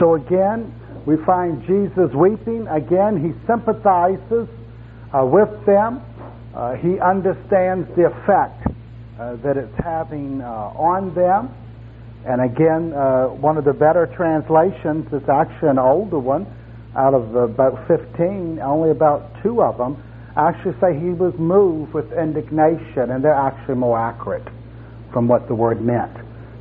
So again, we find Jesus weeping. Again, he sympathizes with them. He understands the effect that it's having on them. And again, one of the better translations is actually an older one. Out of about 15, only about 2 of them actually say he was moved with indignation, and they're actually more accurate from what the word meant.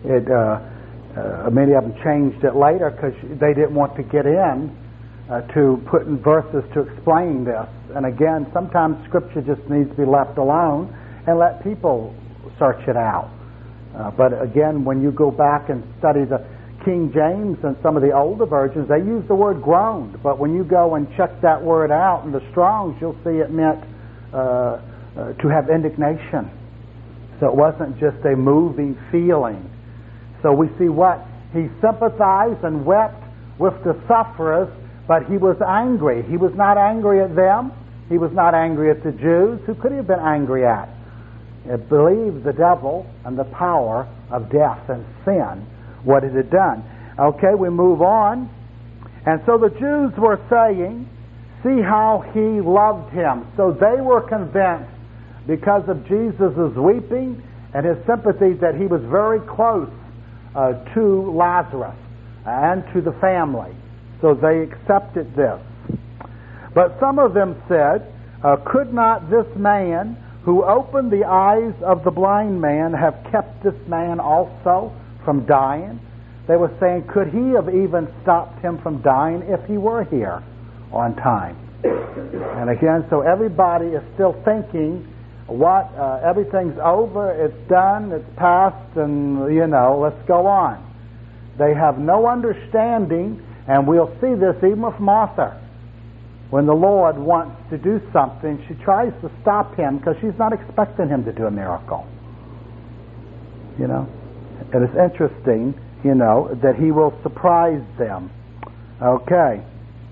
Many of them changed it later because they didn't want to get in to put in verses to explain this. And again, sometimes Scripture just needs to be left alone and let people search it out. But again, when you go back and study the King James and some of the older versions, they use the word groaned. But when you go and check that word out in the Strong's, you'll see it meant to have indignation. So it wasn't just a moving feeling. So we see what? He sympathized and wept with the sufferers, but he was angry. He was not angry at them. He was not angry at the Jews. Who could he have been angry at? It believed the devil and the power of death and sin, what it had done. Okay, we move on. And so the Jews were saying, see how he loved him. So they were convinced, because of Jesus' weeping and his sympathy, that he was very close to Lazarus and to the family. So they accepted this. But some of them said, could not this man who opened the eyes of the blind man have kept this man also from dying? They were saying, could he have even stopped him from dying if he were here on time? And again, so everybody is still thinking, everything's over, it's done, it's past, and, let's go on. They have no understanding, and we'll see this even with Martha. When the Lord wants to do something, she tries to stop him because she's not expecting him to do a miracle. And it's interesting, that he will surprise them. Okay.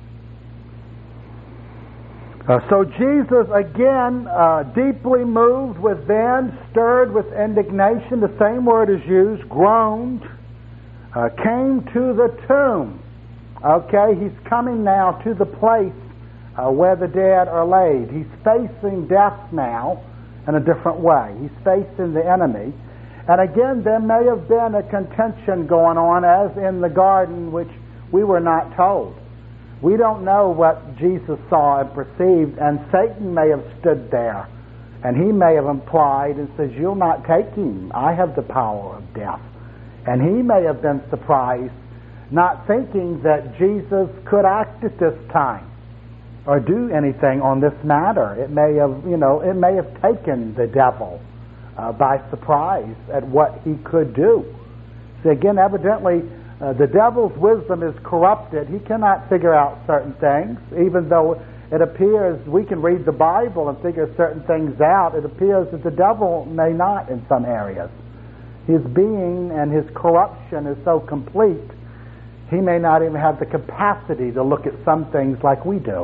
So Jesus, again, deeply moved within, stirred with indignation, the same word is used, groaned, came to the tomb. Okay, he's coming now to the place where the dead are laid. He's facing death now in a different way. He's facing the enemy. And again, there may have been a contention going on as in the garden, which we were not told. We don't know what Jesus saw and perceived, and Satan may have stood there, and he may have implied and says, you'll not take him. I have the power of death. And he may have been surprised, not thinking that Jesus could act at this time or do anything on this matter. It may have taken the devil by surprise at what he could do. So again, evidently, the devil's wisdom is corrupted. He cannot figure out certain things, even though it appears we can read the Bible and figure certain things out. It appears that the devil may not in some areas. His being and his corruption is so complete, he may not even have the capacity to look at some things like we do.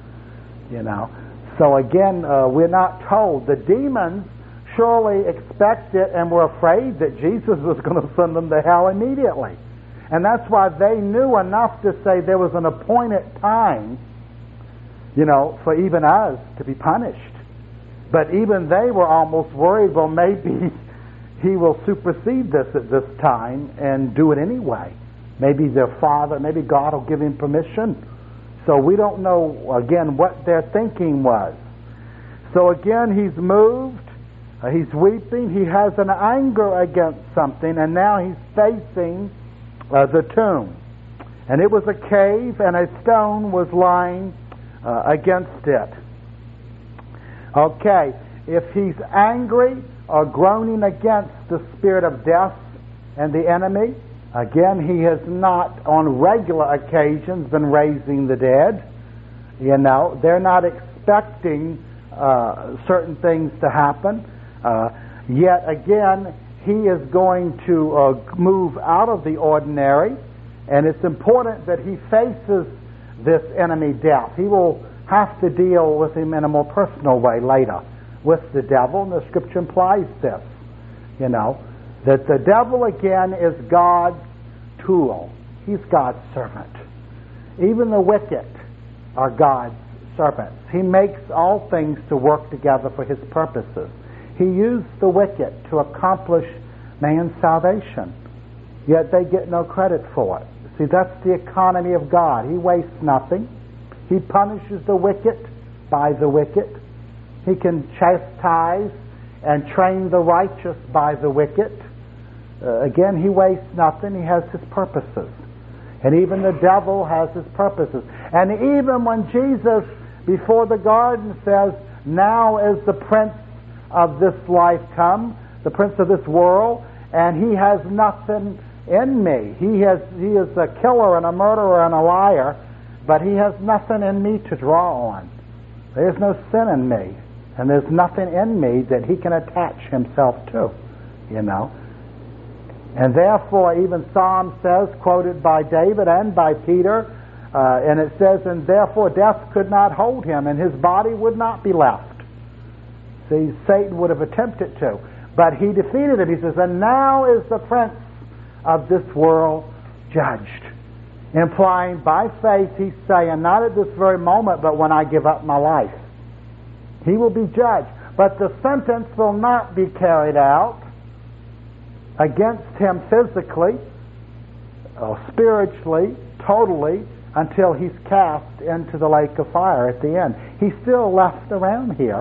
So again, we're not told. The demons surely expected and were afraid that Jesus was going to send them to hell immediately. And that's why they knew enough to say there was an appointed time, for even us to be punished. But even they were almost worried, well, maybe he will supersede this at this time and do it anyway. Maybe their father, maybe God will give him permission. So we don't know, again, what their thinking was. So again, he's moved. He's weeping. He has an anger against something, and now he's facing the tomb. And it was a cave, and a stone was lying against it. Okay, if he's angry or groaning against the spirit of death and the enemy, again, he has not on regular occasions been raising the dead. They're not expecting certain things to happen. Yet again, he is going to move out of the ordinary, and it's important that he faces this enemy death. He will have to deal with him in a more personal way later with the devil, and the Scripture implies this, that the devil again is God's tool. he's God's servant. Even the wicked are God's servants. He makes all things to work together for his purposes. He used the wicked to accomplish man's salvation, yet they get no credit for it. See, that's the economy of God. He wastes nothing. He punishes the wicked by the wicked. He can chastise and train the righteous by the wicked. Again, he wastes nothing. He has his purposes. And even the devil has his purposes. And even when Jesus, before the garden, says, now is the prince of this life come, the prince of this world, and he has nothing in me. He is a killer and a murderer and a liar, but he has nothing in me to draw on. There's no sin in me, and there's nothing in me that he can attach himself to, you know. And therefore, even Psalm says, quoted by David and by Peter, and it says, and therefore death could not hold him, and his body would not be left. See, Satan would have attempted to, but he defeated him. He says, and now is the prince of this world judged. Implying by faith, he's saying, not at this very moment, but when I give up my life. He will be judged. But the sentence will not be carried out against him physically, or spiritually, totally, until he's cast into the lake of fire at the end. He's still left around here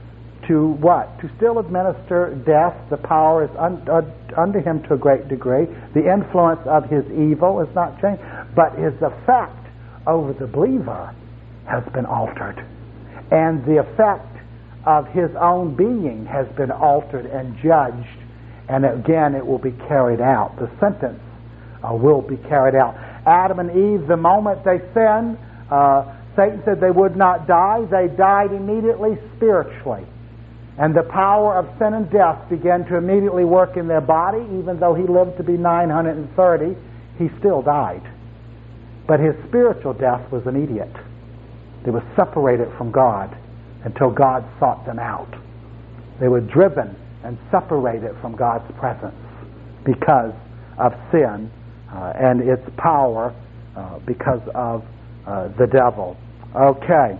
to what? To still administer death. The power is under him to a great degree. The influence of his evil is not changed. But his effect over the believer has been altered. And the effect of his own being has been altered and judged. And again, it will be carried out. The sentence will be carried out. Adam and Eve, the moment they sinned, Satan said they would not die. They died immediately spiritually. And the power of sin and death began to immediately work in their body. Even though he lived to be 930, he still died. But his spiritual death was immediate. They were separated from God until God sought them out. They were driven and separated from God's presence because of sin and its power because of the devil. Okay.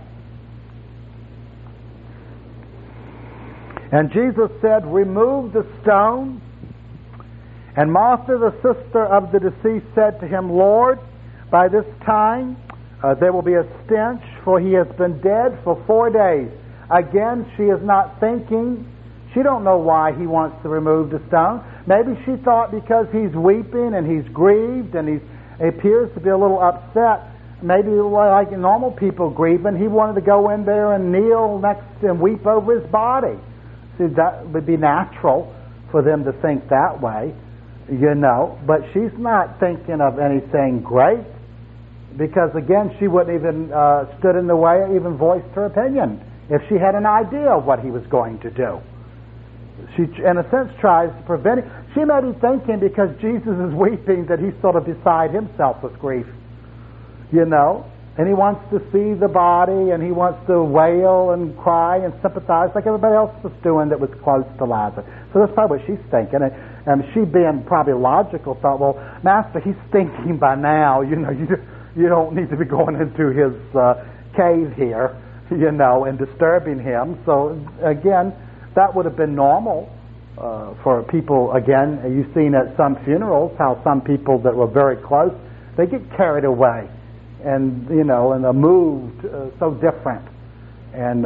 And Jesus said, remove the stone. And Martha, the sister of the deceased, said to him, Lord, by this time there will be a stench, for he has been dead for 4 days. Again, she is not thinking. She don't know why he wants to remove the stone. Maybe she thought because he's weeping and he's grieved and he appears to be a little upset, maybe like normal people grieving, he wanted to go in there and kneel next and weep over his body. See, that would be natural for them to think that way, you know. But she's not thinking of anything great because, again, she wouldn't even stood in the way or even voiced her opinion if she had an idea of what he was going to do. She, in a sense, tries to prevent it. She may be thinking because Jesus is weeping that he's sort of beside himself with grief, you know. And he wants to see the body, and he wants to wail and cry and sympathize like everybody else was doing that was close to Lazarus. So that's probably what she's thinking. And she, being probably logical, thought, well, Master, he's stinking by now. You know, you don't need to be going into his cave here, you know, and disturbing him. So, again, that would have been normal for people. Again, you've seen at some funerals how some people that were very close, they get carried away. And, you know, and are moved so different. And,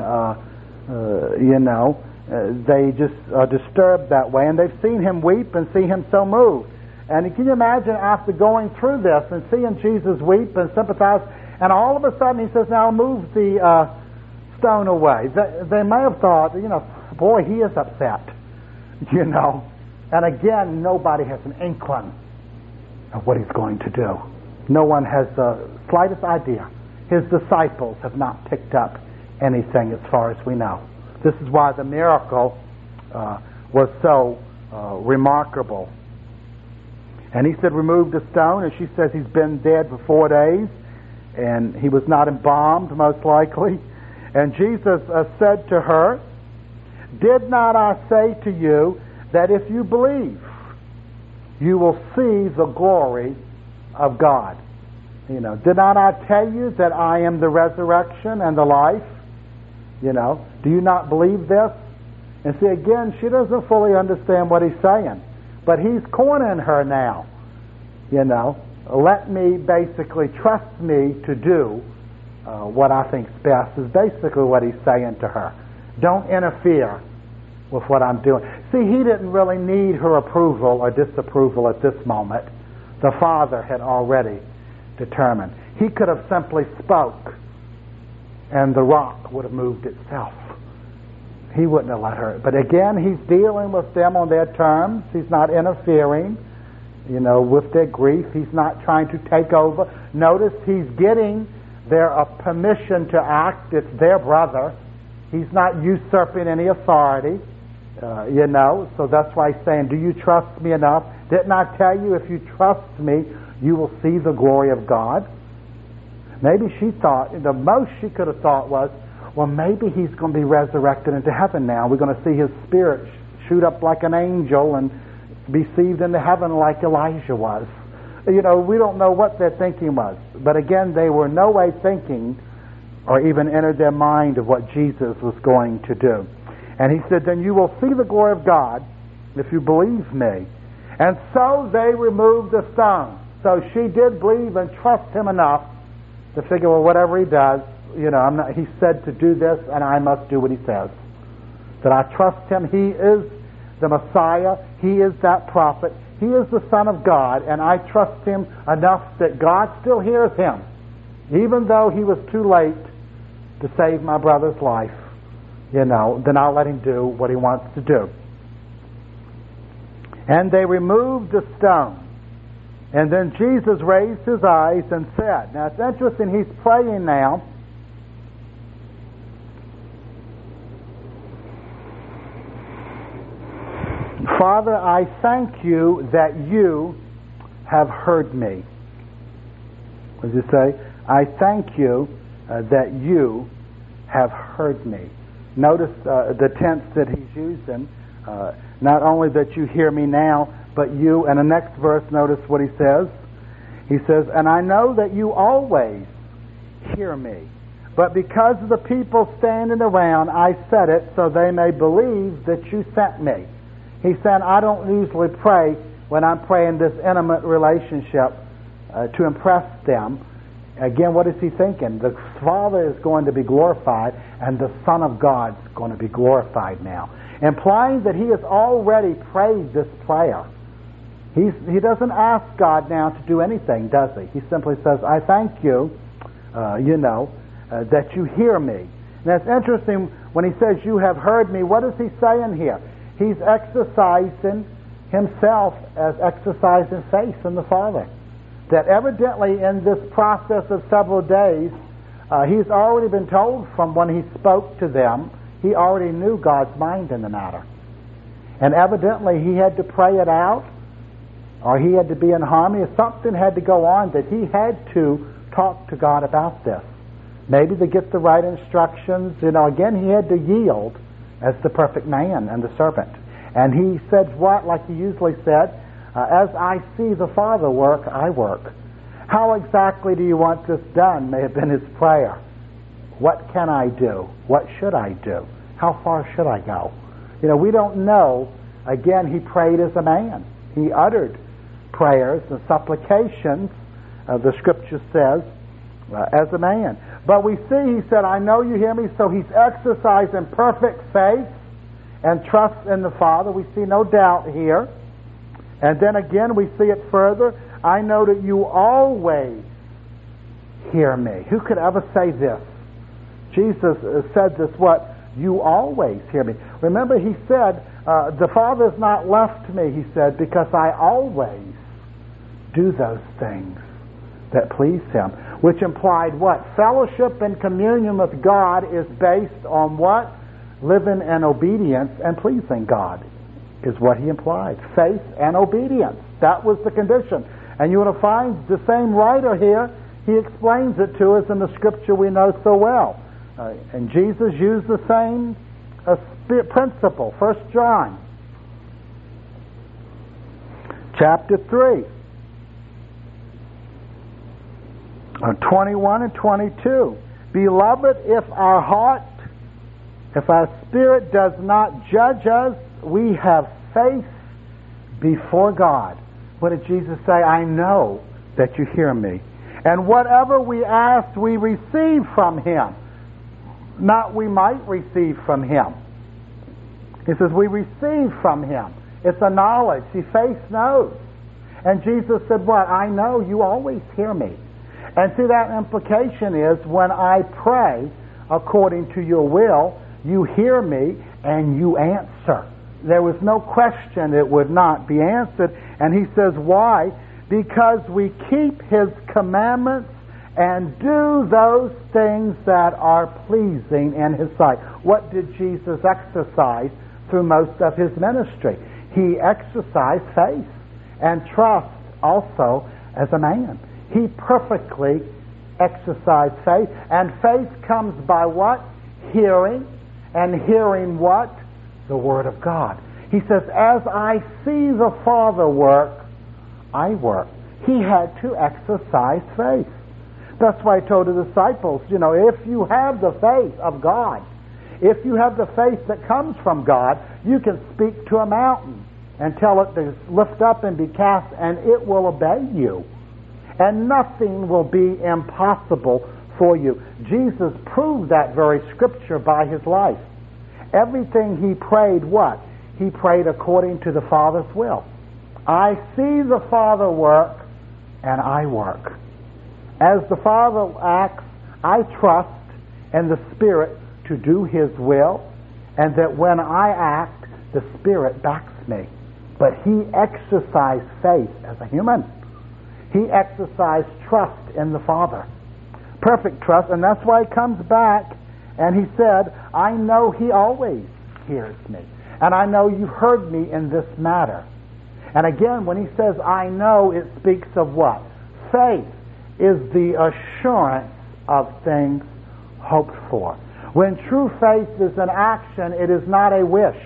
you know, they just are disturbed that way. And they've seen him weep and see him so moved. And can you imagine after going through this and seeing Jesus weep and sympathize, and all of a sudden he says, now move the stone away. They may have thought, you know, boy, he is upset, you know. And again, nobody has an inkling of what he's going to do. No one has the slightest idea. His disciples have not picked up anything as far as we know. This is why the miracle was so remarkable. And he said, remove the stone. And she says he's been dead for 4 days. And he was not embalmed, most likely. And Jesus said to her, did not I say to you that if you believe, you will see the glory of God. Did not I tell you that I am the resurrection and the life? Do you not believe this? And see, again, she doesn't fully understand what he's saying. But he's cornering her now. Let me basically trust me to do what I think's best is basically what he's saying to her. Don't interfere with what I'm doing. See, he didn't really need her approval or disapproval at this moment. The Father had already determined. He could have simply spoke and the rock would have moved itself. He wouldn't have let her. But again, he's dealing with them on their terms. He's not interfering, with their grief. He's not trying to take over. Notice he's getting their permission to act. It's their brother. He's not usurping any authority, So that's why he's saying, do you trust me enough? Didn't I tell you if you trust me, you will see the glory of God? Maybe she thought, the most she could have thought was, well, maybe he's going to be resurrected into heaven now. We're going to see his spirit shoot up like an angel and be received into heaven like Elijah was. We don't know what their thinking was. But again, they were no way thinking or even entered their mind of what Jesus was going to do. And he said, then you will see the glory of God if you believe me. And so they removed the stone. So she did believe and trust him enough to figure, well, whatever he does, he said to do this, and I must do what he says. That I trust him. He is the Messiah. He is that prophet. He is the Son of God, and I trust him enough that God still hears him, even though he was too late to save my brother's life. Then I'll let him do what he wants to do. And they removed the stone. And then Jesus raised his eyes and said, now it's interesting, he's praying now. Father, I thank you that you have heard me. What does it say? I thank you that you have heard me. Notice the tense that he's using. Not only that you hear me now, but you. And the next verse, notice what he says. He says, and I know that you always hear me. But because of the people standing around, I said it so they may believe that you sent me. He said, I don't usually pray when I'm praying this intimate relationship to impress them. Again, what is he thinking? The Father is going to be glorified and the Son of God is going to be glorified now. Implying that he has already prayed this prayer. He doesn't ask God now to do anything, does he? He simply says, I thank you, that you hear me. And it's interesting, when he says you have heard me, what is he saying here? He's exercising himself as exercising faith in the Father. That evidently in this process of several days, he's already been told from when he spoke to them, he already knew God's mind in the matter. And evidently he had to pray it out, or he had to be in harmony, or something had to go on that he had to talk to God about this. Maybe to get the right instructions. Again, he had to yield as the perfect man and the servant. And he said what? Like he usually said, as I see the Father work, I work. How exactly do you want this done? May have been his prayer. What can I do? What should I do? How far should I go? We don't know. Again, he prayed as a man. He uttered prayers and supplications, the Scripture says, as a man. But we see, he said, I know you hear me, so he's exercising perfect faith and trust in the Father. We see no doubt here. And then again, we see it further. I know that you always hear me. Who could ever say this? Jesus said this, what? You always hear me. Remember, he said, the Father has not left me, he said, because I always do those things that please him. Which implied what? Fellowship and communion with God is based on what? Living in obedience and pleasing God is what he implied. Faith and obedience. That was the condition. And you want to find the same writer here, he explains it to us in the Scripture we know so well. And Jesus used the same principle. 1 John chapter 3. 21 and 22. Beloved, if our spirit does not judge us, we have faith before God. What did Jesus say? I know that you hear me. And whatever we ask, we receive from Him. Not we might receive from Him. He says we receive from Him. It's a knowledge. See, faith knows. And Jesus said what? I know you always hear me. And see, that implication is when I pray according to your will, you hear me and you answer. There was no question it would not be answered. And He says, why? Because we keep His commandments and do those things that are pleasing in His sight. What did Jesus exercise through most of His ministry? He exercised faith and trust also as a man. He perfectly exercised faith. And faith comes by what? Hearing. And hearing what? The Word of God. He says, as I see the Father work, I work. He had to exercise faith. That's why I told the disciples, if you have the faith of God, if you have the faith that comes from God, you can speak to a mountain and tell it to lift up and be cast, and it will obey you. And nothing will be impossible for you. Jesus proved that very scripture by His life. Everything He prayed, what? He prayed according to the Father's will. I see the Father work, and I work. As the Father acts, I trust in the Spirit to do His will, and that when I act, the Spirit backs me. But He exercised faith as a human. He exercised trust in the Father. Perfect trust, and that's why He comes back and He said, I know He always hears me. And I know you've heard me in this matter. And again, when He says, I know, it speaks of what? Faith is the assurance of things hoped for. When true faith is an action, it is not a wish.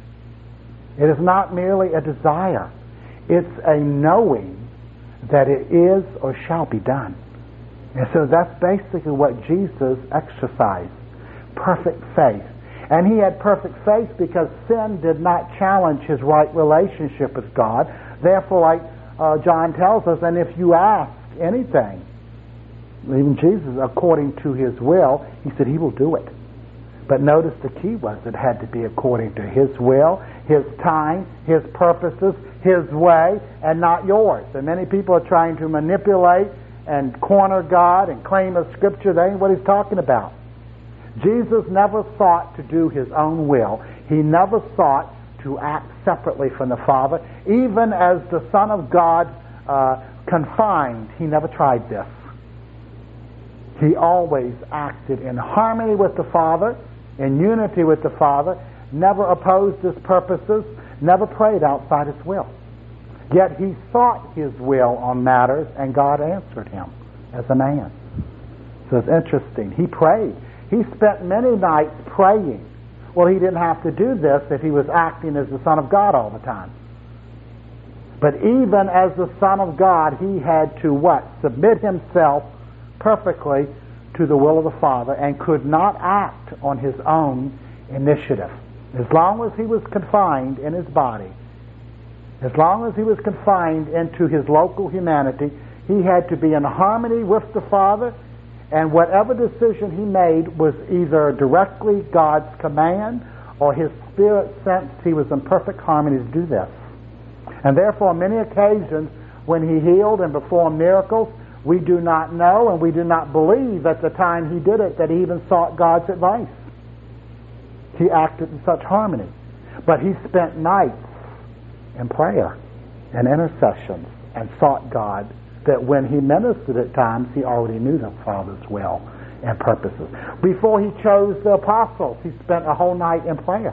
It is not merely a desire. It's a knowing that it is or shall be done. And so that's basically what Jesus exercised. Perfect faith. And He had perfect faith because sin did not challenge His right relationship with God. Therefore, like John tells us, and if you ask anything, even Jesus, according to His will, He said He will do it. But notice the key was it had to be according to His will, His time, His purposes, His way, and not yours. And many people are trying to manipulate and corner God and claim a scripture that ain't what He's talking about. Jesus never sought to do His own will. He never sought to act separately from the Father. Even as the Son of God confined, He never tried this. He always acted in harmony with the Father, in unity with the Father, never opposed His purposes, never prayed outside His will. Yet He sought His will on matters, and God answered Him as a man. So it's interesting. He prayed. He spent many nights praying. Well, He didn't have to do this if He was acting as the Son of God all the time. But even as the Son of God, He had to what? Submit Himself perfectly to the will of the Father and could not act on His own initiative. As long as He was confined in His body, as long as He was confined into His local humanity, He had to be in harmony with the Father, and whatever decision He made was either directly God's command or His Spirit sensed He was in perfect harmony to do this. And therefore, on many occasions, when He healed and performed miracles, we do not know and we do not believe at the time He did it that He even sought God's advice. He acted in such harmony. But He spent nights in prayer and intercessions and sought God, that when He ministered at times, He already knew the Father's will and purposes. Before He chose the apostles, He spent a whole night in prayer,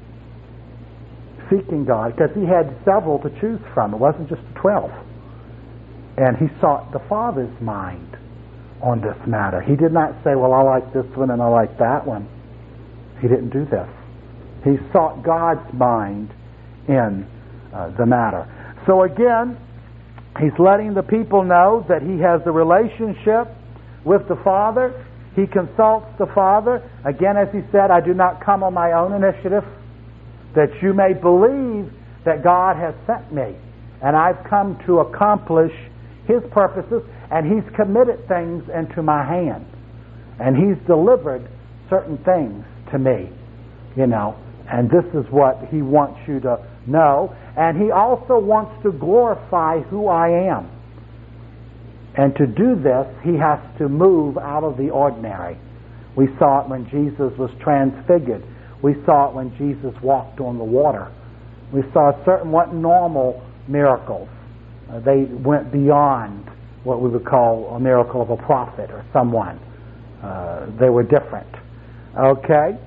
seeking God, because He had several to choose from. It wasn't just the 12. And He sought the Father's mind on this matter. He did not say, well, I like this one and I like that one. He didn't do this. He sought God's mind in the matter. So again, He's letting the people know that He has a relationship with the Father. He consults the Father. Again, as he said, I do not come on my own initiative, that you may believe that God has sent me. And I've come to accomplish His purposes, and He's committed things into my hand. And He's delivered certain things to me, and this is what He wants you to know. And He also wants to glorify who I am. And to do this, He has to move out of the ordinary. We saw it when Jesus was transfigured. We saw it when Jesus walked on the water. We saw certain normal miracles. They went beyond what we would call a miracle of a prophet or someone. They were different. Okay?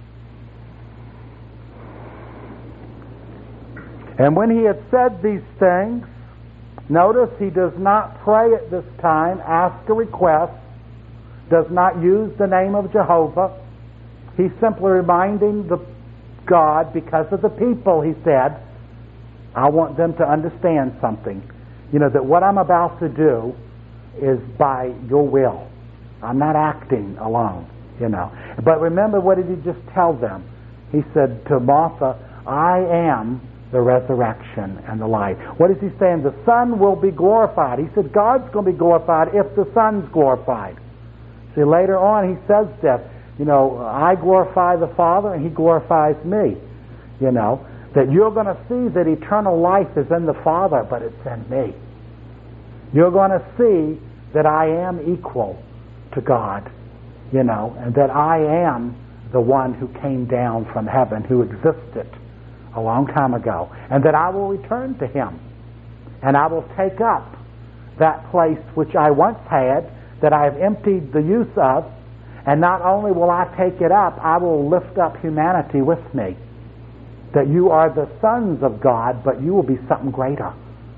And when He had said these things, notice He does not pray at this time, ask a request, does not use the name of Jehovah. He's simply reminding God, because of the people, He said, I want them to understand something. That what I'm about to do is by your will. I'm not acting alone, But remember, what did He just tell them? He said to Martha, I am the resurrection and the life. What is He saying? The Son will be glorified. He said God's going to be glorified if the Son's glorified. See, later on He says this, I glorify the Father and He glorifies me. That you're going to see that eternal life is in the Father, but it's in me. You're going to see that I am equal to God, and that I am the one who came down from heaven, who existed a long time ago, and that I will return to Him, and I will take up that place which I once had, that I have emptied the use of, and not only will I take it up, I will lift up humanity with me. That you are the sons of God, but you will be something greater,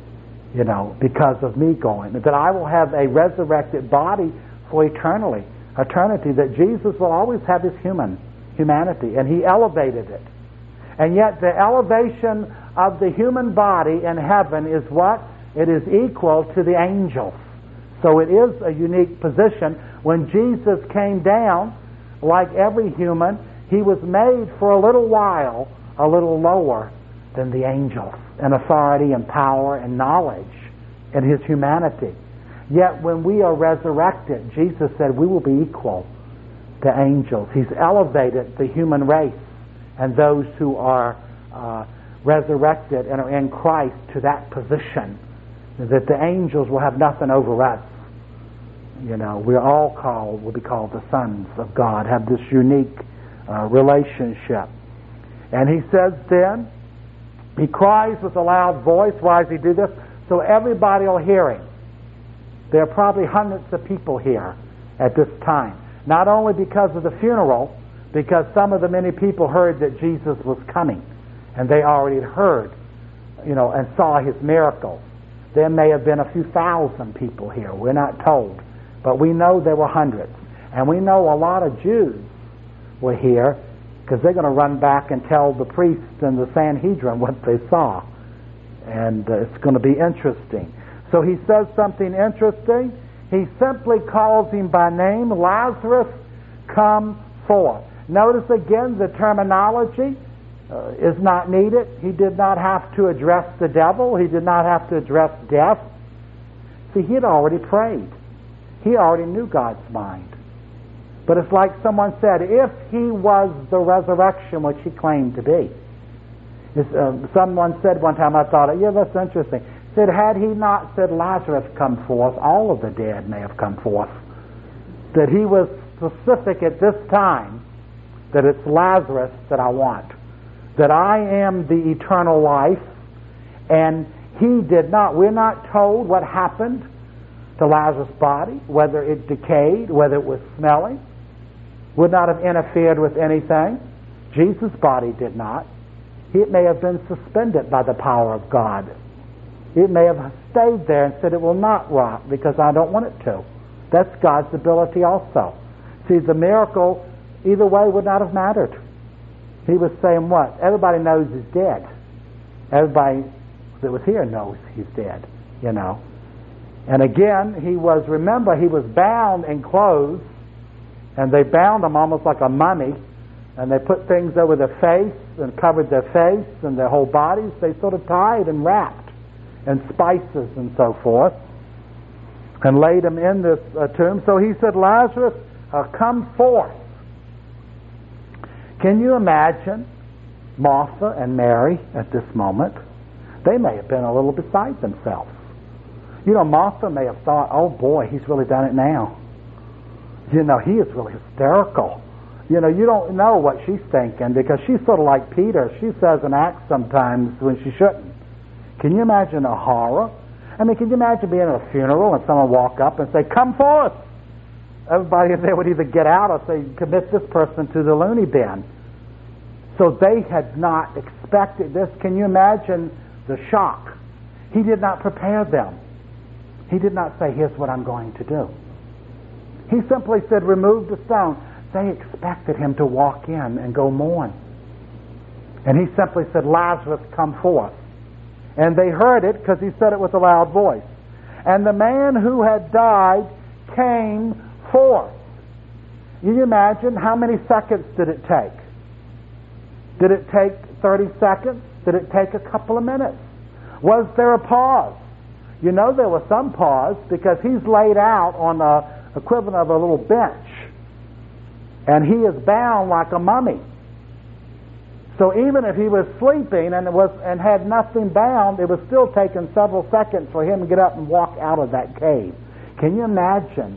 because of me going. That I will have a resurrected body for eternity, that Jesus will always have His humanity, and He elevated it. And yet the elevation of the human body in heaven is what? It is equal to the angels. So it is a unique position. When Jesus came down, like every human, He was made for a little while a little lower than the angels in authority and power and knowledge in His humanity. Yet when we are resurrected, Jesus said we will be equal to angels. He's elevated the human race and those who are resurrected and are in Christ to that position, that the angels will have nothing over us. We're all will be called the sons of God, have this unique relationship. And He says then, He cries with a loud voice. Why does He do this? So everybody will hear Him. There are probably hundreds of people here at this time. Not only because of the funeral, because some of the many people heard that Jesus was coming, and they already had heard, and saw His miracles. There may have been a few thousand people here. We're not told. But we know there were hundreds. And we know a lot of Jews were here, because they're going to run back and tell the priests and the Sanhedrin what they saw. And it's going to be interesting. So He says something interesting. He simply calls him by name, Lazarus, come forth. Notice again the terminology is not needed. He did not have to address the devil. He did not have to address death. See, He had already prayed. He already knew God's mind. But it's like someone said, if He was the resurrection which He claimed to be. Someone said one time, I thought, yeah, that's interesting. Said, had He not said, Lazarus come forth, all of the dead may have come forth. That He was specific at this time, that it's Lazarus that I want. That I am the eternal life, and He did not. We're not told what happened to Lazarus' body, whether it decayed, whether it was smelling. Would not have interfered with anything. Jesus' body did not. It may have been suspended by the power of God. It may have stayed there and said it will not rot because I don't want it to. That's God's ability also. See, the miracle either way would not have mattered. He was saying what? Everybody knows He's dead. Everybody that was here knows He's dead, And again, he was bound in clothes, and they bound him almost like a mummy, and they put things over their face and covered their face and their whole bodies. They sort of tied and wrapped, and spices and so forth, and laid him in this tomb. So he said, Lazarus, come forth. Can you imagine Martha and Mary at this moment? They may have been a little beside themselves. You know, Martha may have thought, oh boy, he's really done it now. You know, he is really hysterical. You know, you don't know what she's thinking, because she's sort of like Peter. She says and acts sometimes when she shouldn't. Can you imagine a horror? I mean, can you imagine being at a funeral and someone walk up and say, come forth? Everybody there would either get out or say, commit this person to the loony bin. So they had not expected this. Can you imagine the shock? He did not prepare them. He did not say, here's what I'm going to do. He simply said, remove the stone. They expected him to walk in and go mourn. And he simply said, Lazarus, come forth. And they heard it because he said it with a loud voice. And the man who had died came forth. Can you imagine how many seconds did it take? Did it take 30 seconds? Did it take a couple of minutes? Was there a pause? You know, there was some pause, because he's laid out on the equivalent of a little bench, and he is bound like a mummy. So even if he was sleeping and had nothing bound, it was still taking several seconds for him to get up and walk out of that cave. Can you imagine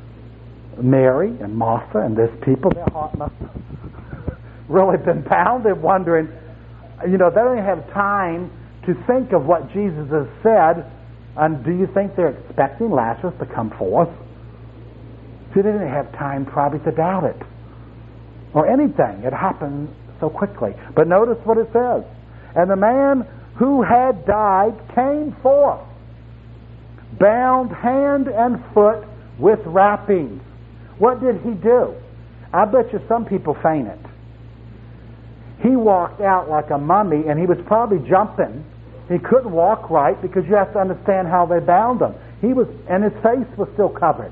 Mary and Martha and these people? Their heart must have really been pounded, wondering, you know, they don't even have time to think of what Jesus has said. And do you think they're expecting Lazarus to come forth? See, they didn't have time probably to doubt it or anything. It happened so quickly. But notice what it says. And the man who had died came forth, bound hand and foot with wrappings. What did he do? I bet you some people fainted. He walked out like a mummy, and he was probably jumping. He couldn't walk right, because you have to understand how they bound him. And his face was still covered.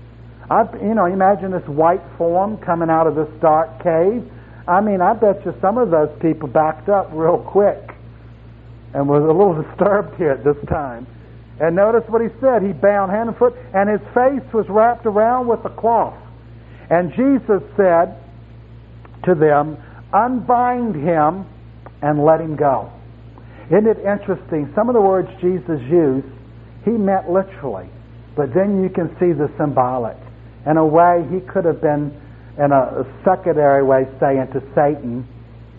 Imagine this white form coming out of this dark cave. I mean, I bet you some of those people backed up real quick and was a little disturbed here at this time. And notice what he said. He bound hand and foot, and his face was wrapped around with a cloth. And Jesus said to them, unbind him and let him go. Isn't it interesting? Some of the words Jesus used, he meant literally. But then you can see the symbolic. In a way, he could have been, in a secondary way, saying to Satan,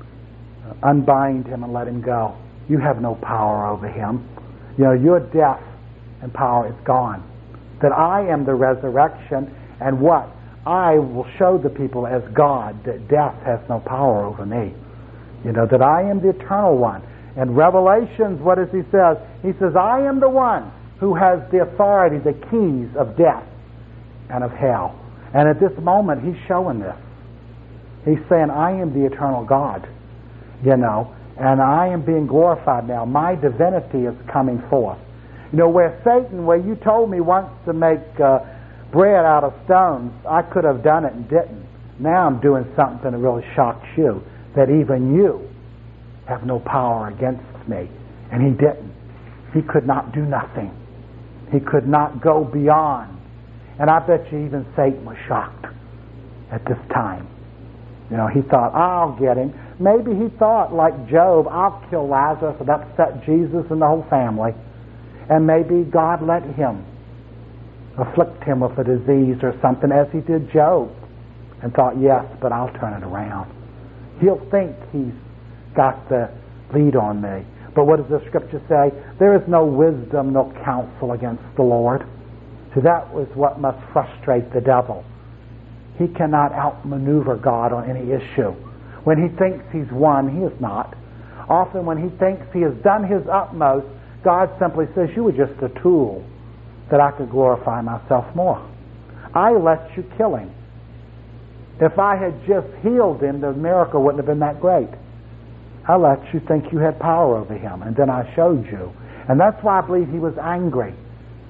unbind him and let him go. You have no power over him. You know, your death and power is gone. That I am the resurrection, and what? I will show the people as God that death has no power over me. You know, that I am the eternal one. In Revelations, what does he say? He says, I am the one who has the authority, the keys of death and of hell. And at this moment, he's showing this. He's saying, I am the eternal God, you know, and I am being glorified now. My divinity is coming forth. You know, where you told me once to make bread out of stones, I could have done it and didn't. Now I'm doing something that really shocks you, that even you have no power against me. And he didn't. He could not do nothing. He could not go beyond. And I bet you even Satan was shocked at this time. You know, he thought, I'll get him. Maybe he thought, like Job, I'll kill Lazarus and upset Jesus and the whole family. And maybe God let him afflict him with a disease or something, as he did Job. And thought, yes, but I'll turn it around. He'll think he's got the lead on me. But what does the scripture say? There is no wisdom, no counsel against the Lord. So that was what must frustrate the devil. He cannot outmaneuver God on any issue. When he thinks he's won, he is not. Often when he thinks he has done his utmost, God simply says, you were just a tool that I could glorify myself more. I let you kill him. If I had just healed him, the miracle wouldn't have been that great. I let you think you had power over him, and then I showed you. And that's why I believe he was angry.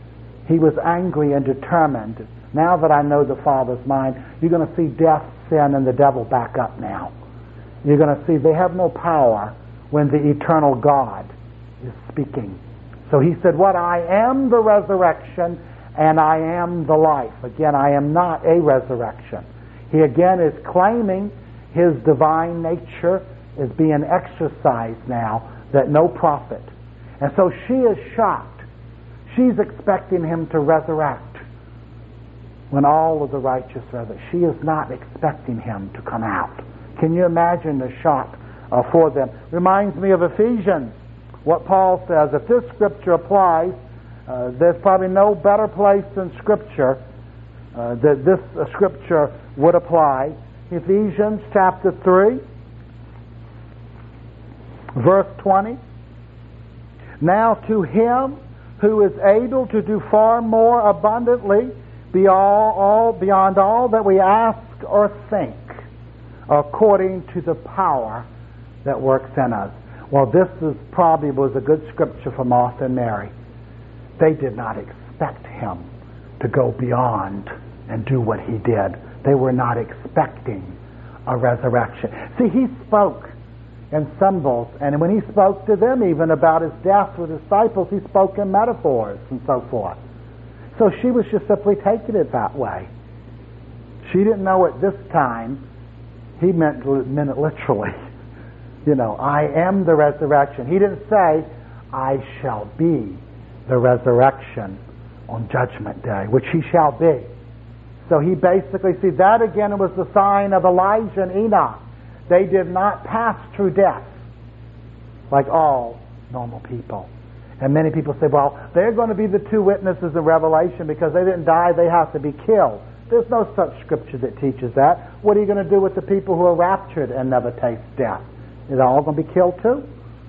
He was angry and determined. Now that I know the Father's mind, you're going to see death, sin, and the devil back up now. You're going to see they have no power when the eternal God is speaking. So he said, what? I am the resurrection and I am the life. Again, I am not a resurrection. He again is claiming his divine nature is being exercised now, that no prophet. And so she is shocked. She's expecting him to resurrect when all of the righteous resurrect. She is not expecting him to come out. Can you imagine the shock for them? Reminds me of Ephesians, what Paul says. If this scripture applies, there's probably no better place in Scripture that this scripture would apply. Ephesians chapter 3, verse 20. Now to him who is able to do far more abundantly beyond all that we ask or think, according to the power that works in us. Well, this probably was a good scripture for Martha and Mary. They did not expect him to go beyond and do what he did. They were not expecting a resurrection. See, he spoke in symbols, and when he spoke to them even about his death with his disciples, he spoke in metaphors and so forth. So she was just simply taking it that way. She didn't know at this time he meant it literally. You know, I am the resurrection. He didn't say, I shall be the resurrection on Judgment Day, which he shall be. So he basically, see, that again was the sign of Elijah and Enoch. They did not pass through death like all normal people. And many people say, well, they're going to be the two witnesses in Revelation because they didn't die, they have to be killed. There's no such scripture that teaches that. What are you going to do with the people who are raptured and never taste death? Is they all going to be killed too?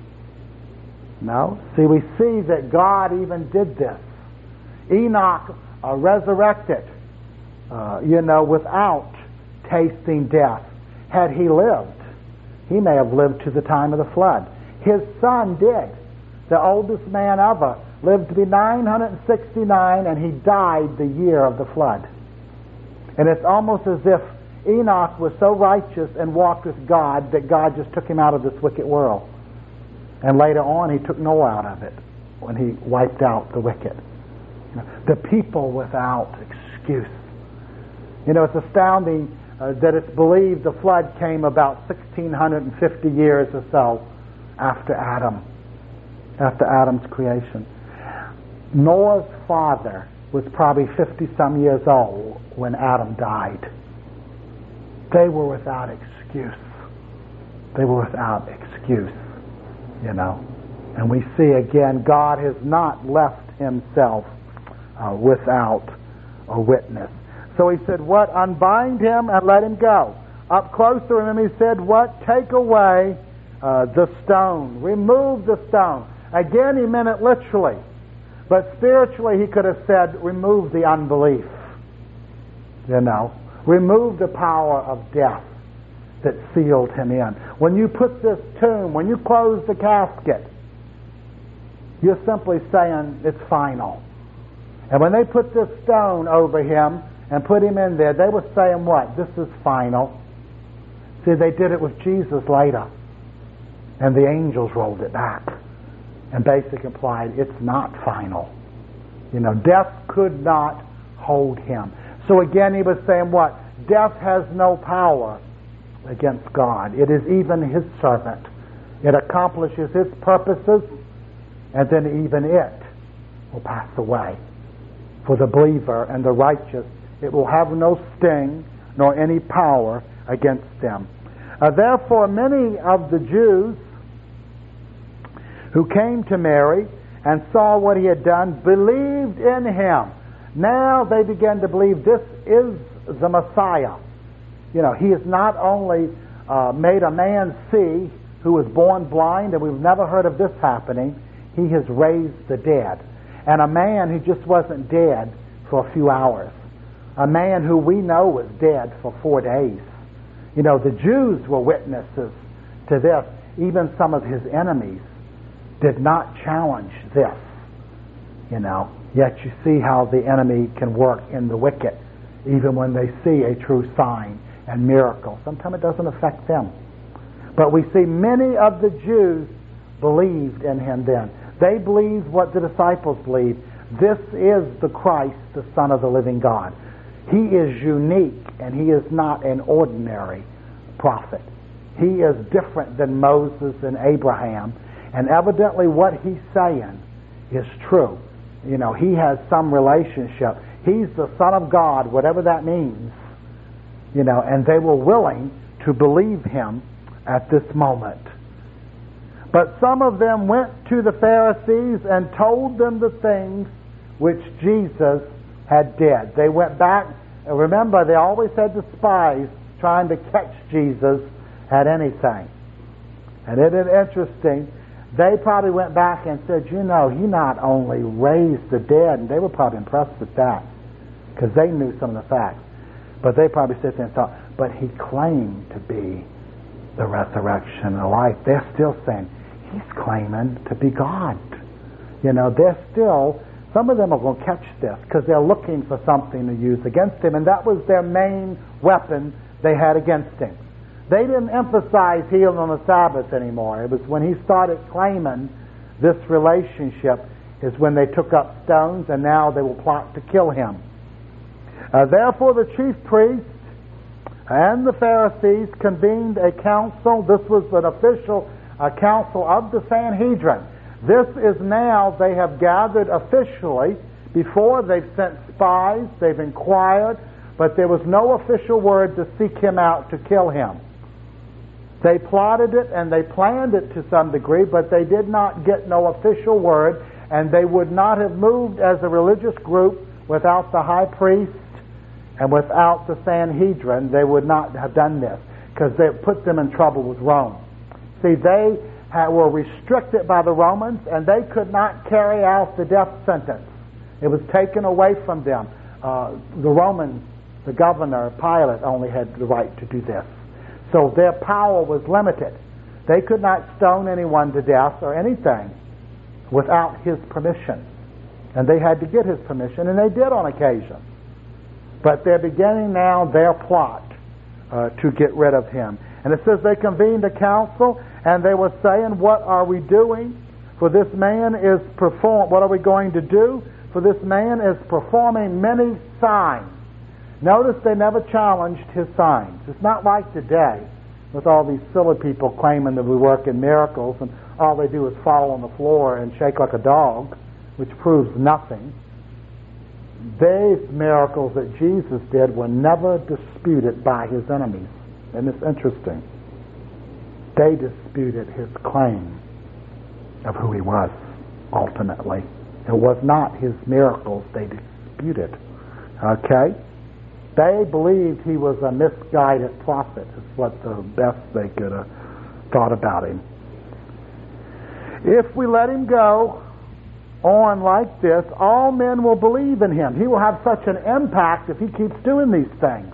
No. See, we see that God even did this. Enoch resurrected, without tasting death. Had he lived, he may have lived to the time of the flood. His son did. The oldest man ever lived to be 969, and he died the year of the flood. And it's almost as if Enoch was so righteous and walked with God that God just took him out of this wicked world. And later on, he took Noah out of it when he wiped out the wicked. The people without excuse. You know, it's astounding that it's believed the flood came about 1,650 years or so after Adam's creation. Noah's father was probably 50-some years old when Adam died. They were without excuse. They were without excuse, you know. And we see again, God has not left himself without a witness. So he said, what? Unbind him and let him go. Up close to him, he said, what? Take away the stone. Remove the stone. Again, he meant it literally. But spiritually, he could have said, remove the unbelief. You know, remove the power of death that sealed him in. When you put this tomb, when you close the casket, you're simply saying it's final. And when they put this stone over him and put him in there, they were saying what? This is final. See, they did it with Jesus later. And the angels rolled it back. And basically implied it's not final. You know, death could not hold him. So again, he was saying what? Death has no power against God. It is even his servant. It accomplishes his purposes, and then even it will pass away. For the believer and the righteous, it will have no sting nor any power against them. Therefore, many of the Jews who came to Mary and saw what he had done believed in him. Now they began to believe this is the Messiah. You know, he has not only made a man see who was born blind, and we've never heard of this happening, he has raised the dead. And a man who just wasn't dead for a few hours. A man who we know was dead for 4 days. You know, the Jews were witnesses to this. Even some of his enemies did not challenge this, you know. Yet you see how the enemy can work in the wicked, even when they see a true sign and miracle. Sometimes it doesn't affect them. But we see many of the Jews believed in him then. They believed what the disciples believed. This is the Christ, the Son of the living God. He is unique, and he is not an ordinary prophet. He is different than Moses and Abraham, and evidently what he's saying is true. You know, he has some relationship. He's the Son of God, whatever that means. You know, and they were willing to believe him at this moment. But some of them went to the Pharisees and told them the things which Jesus had did. They went back. Remember, they always had the spies trying to catch Jesus at anything. And it is interesting. They probably went back and said, you know, he not only raised the dead, and they were probably impressed with that because they knew some of the facts. But they probably sit there and thought, but he claimed to be the resurrection and the life. They're still saying, he's claiming to be God. You know, they're still, some of them are going to catch this because they're looking for something to use against him, and that was their main weapon they had against him. They didn't emphasize healing on the Sabbath anymore. It was when he started claiming this relationship is when they took up stones, and now they will plot to kill him. Therefore the chief priests and the Pharisees convened a council. This was an official council of the Sanhedrin. This is now, they have gathered officially. Before, they've sent spies, they've inquired, but there was no official word to seek him out to kill him. They plotted it and they planned it to some degree, but they did not get no official word, and they would not have moved as a religious group without the high priest and without the Sanhedrin. They would not have done this because they put them in trouble with Rome. See, they were restricted by the Romans, and they could not carry out the death sentence. It was taken away from them. The Romans, the governor, Pilate, only had the right to do this. So their power was limited. They could not stone anyone to death or anything without his permission. And they had to get his permission, and they did on occasion. But they're beginning now their plot to get rid of him. And it says they convened a council, and they were saying, what are we doing? For this man is what are we going to do? For this man is performing many signs. Notice they never challenged his signs. It's not like today with all these silly people claiming that we work in miracles and all they do is fall on the floor and shake like a dog, which proves nothing. These miracles that Jesus did were never disputed by his enemies. And it's interesting. They disputed his claim of who he was, ultimately. It was not his miracles they disputed. Okay? They believed he was a misguided prophet. Is what the best they could have thought about him. If we let him go on like this, all men will believe in him. He will have such an impact if he keeps doing these things.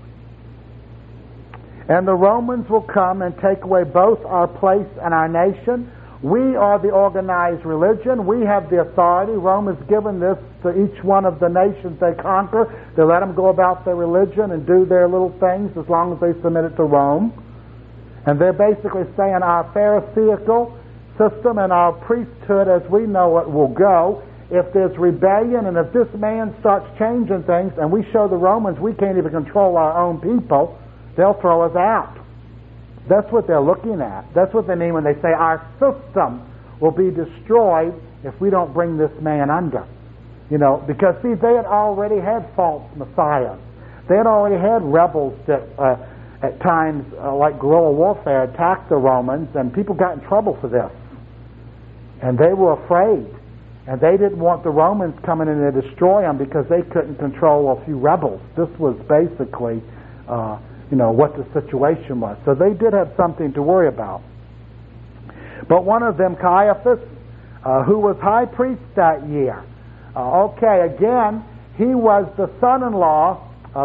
And the Romans will come and take away both our place and our nation. We are the organized religion. We have the authority. Rome has given this to each one of the nations they conquer. They let them go about their religion and do their little things as long as they submit it to Rome. And they're basically saying our Pharisaical system and our priesthood as we know it will go. If there's rebellion and if this man starts changing things and we show the Romans we can't even control our own people, they'll throw us out. That's what they're looking at. That's what they mean when they say our system will be destroyed if we don't bring this man under. You know, because see, they had already had false messiahs. They had already had rebels that at times, like guerrilla warfare, attacked the Romans, and people got in trouble for this. And they were afraid. And they didn't want the Romans coming in to destroy them because they couldn't control a few rebels. This was basically what the situation was. So they did have something to worry about. But one of them, Caiaphas, who was high priest that year. Again, he was the son-in-law of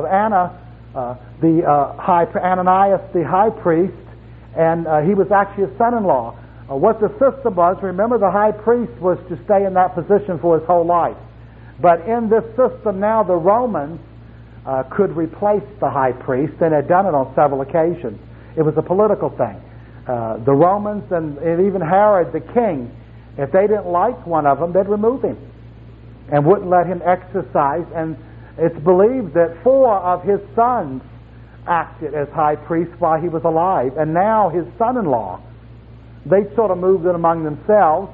Ananias the high priest, and he was actually a son-in-law. What the system was, remember the high priest was to stay in that position for his whole life. But in this system now, the Romans could replace the high priest, and had done it on several occasions. It was a political thing. The Romans and even Herod the king, if they didn't like one of them, they'd remove him and wouldn't let him exercise. And it's believed that 4 of his sons acted as high priests while he was alive, and now his son-in-law, they sort of moved it among themselves,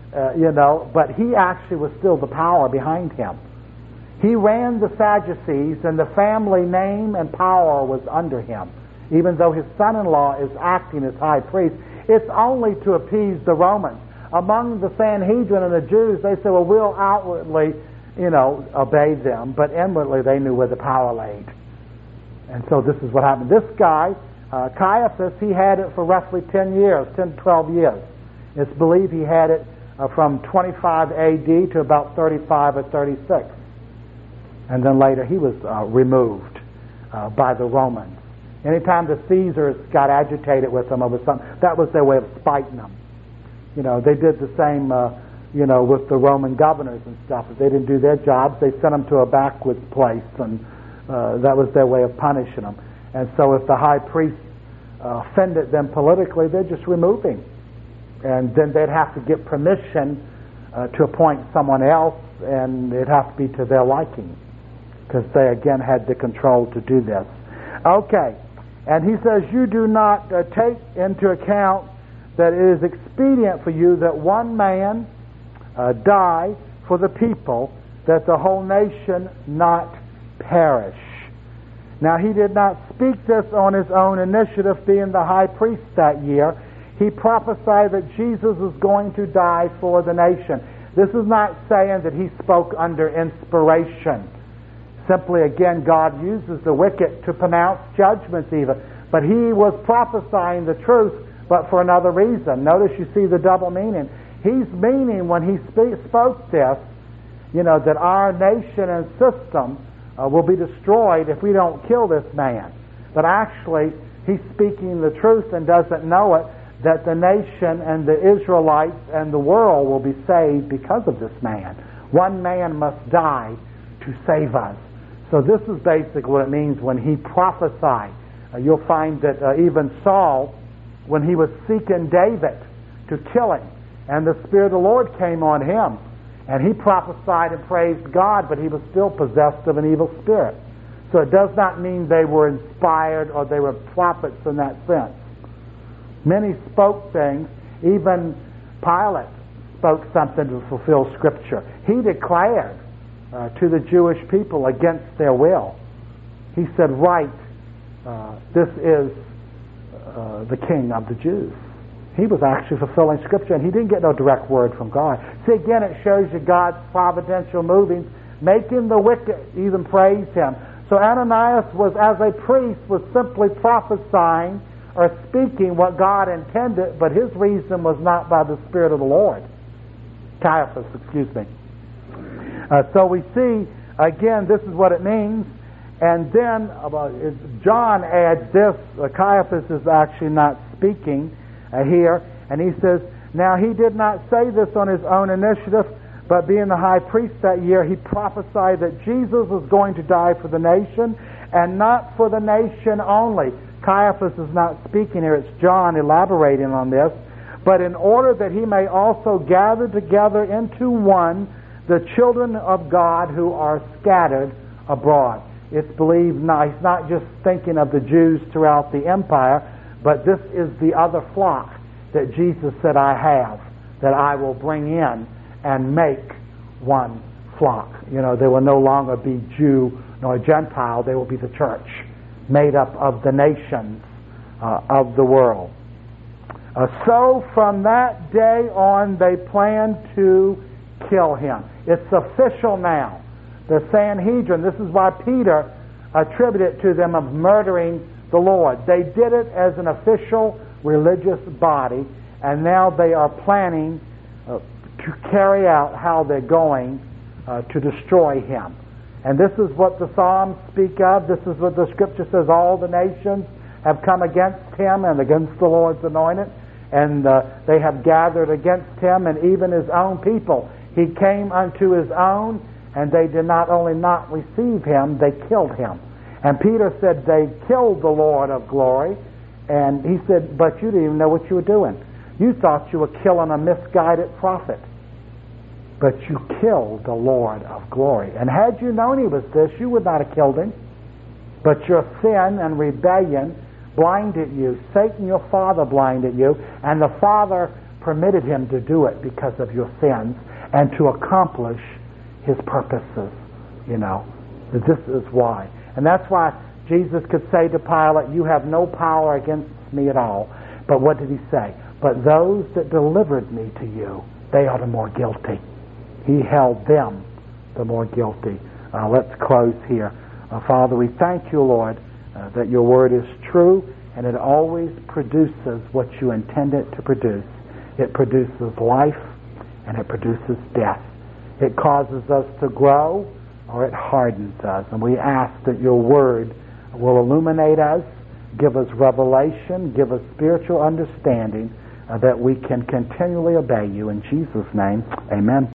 but he actually was still the power behind him. He ran the Sadducees, and the family name and power was under him. Even though his son-in-law is acting as high priest, it's only to appease the Romans. Among the Sanhedrin and the Jews, they said, well, we'll outwardly, obey them, but inwardly they knew where the power laid. And so this is what happened. This guy, Caiaphas, he had it for roughly 10 to 12 years. It's believed he had it from 25 A.D. to about 35 or 36. And then later he was removed by the Romans. Anytime the Caesars got agitated with them over something, that was their way of spiting them. They did the same, with the Roman governors and stuff. If they didn't do their jobs, they sent them to a backward place, and that was their way of punishing them. And so if the high priest offended them politically, they'd just remove him. And then they'd have to get permission to appoint someone else, and it'd have to be to their liking, because they again had the control to do this. Okay, and he says, you do not take into account that it is expedient for you that one man die for the people, that the whole nation not perish. Now he did not speak this on his own initiative, being the high priest that year. He prophesied that Jesus was going to die for the nation. This is not saying that he spoke under inspiration. Simply, again, God uses the wicked to pronounce judgments even. But he was prophesying the truth, but for another reason. Notice you see the double meaning. He's meaning when he spoke this, that our nation and system will be destroyed if we don't kill this man. But actually, he's speaking the truth and doesn't know it, that the nation and the Israelites and the world will be saved because of this man. One man must die to save us. So this is basically what it means when he prophesied. You'll find that even Saul, when he was seeking David to kill him, and the Spirit of the Lord came on him, and he prophesied and praised God, but he was still possessed of an evil spirit. So it does not mean they were inspired or they were prophets in that sense. Many spoke things. Even Pilate spoke something to fulfill Scripture. He declared to the Jewish people against their will. He said, "Write, this is the King of the Jews." He was actually fulfilling Scripture, and he didn't get no direct word from God. See, again, it shows you God's providential movings, making the wicked even praise him. So Ananias was, as a priest, was simply prophesying or speaking what God intended, but his reason was not by the Spirit of the Lord. Caiaphas, excuse me. So we see, again, this is what it means. And then John adds this. Caiaphas is actually not speaking here. And he says, now he did not say this on his own initiative, but being the high priest that year, he prophesied that Jesus was going to die for the nation, and not for the nation only. Caiaphas is not speaking here. It's John elaborating on this. But in order that he may also gather together into one the children of God who are scattered abroad. It's believed he's not just thinking of the Jews throughout the empire, but this is the other flock that Jesus said, I have, that I will bring in and make one flock. There will no longer be Jew nor Gentile. They will be the church, made up of the nations of the world. So from that day on, they planned to kill him. It's official now. The Sanhedrin, this is why Peter attributed to them of murdering the Lord. They did it as an official religious body, and now they are planning to carry out how they're going to destroy him. And this is what the Psalms speak of. This is what the Scripture says. All the nations have come against him and against the Lord's anointed, and they have gathered against him, and even his own people. He came unto his own, and they did not only not receive him, they killed him. And Peter said they killed the Lord of glory, and he said, but you didn't even know what you were doing. You thought you were killing a misguided prophet, but you killed the Lord of glory. And had you known he was this, you would not have killed him. But your sin and rebellion blinded you. Satan, your father, blinded you, and the Father permitted him to do it because of your sins and to accomplish his purposes. You know, this is why. And that's why Jesus could say to Pilate, you have no power against me at all. But what did he say? But those that delivered me to you, they are the more guilty. He held them the more guilty. Let's close here. Father, we thank you, Lord, that your word is true, and it always produces what you intend it to produce. It produces life, and it produces death. It causes us to grow, or it hardens us. And we ask that your word will illuminate us, give us revelation, give us spiritual understanding, that we can continually obey you. In Jesus' name, amen.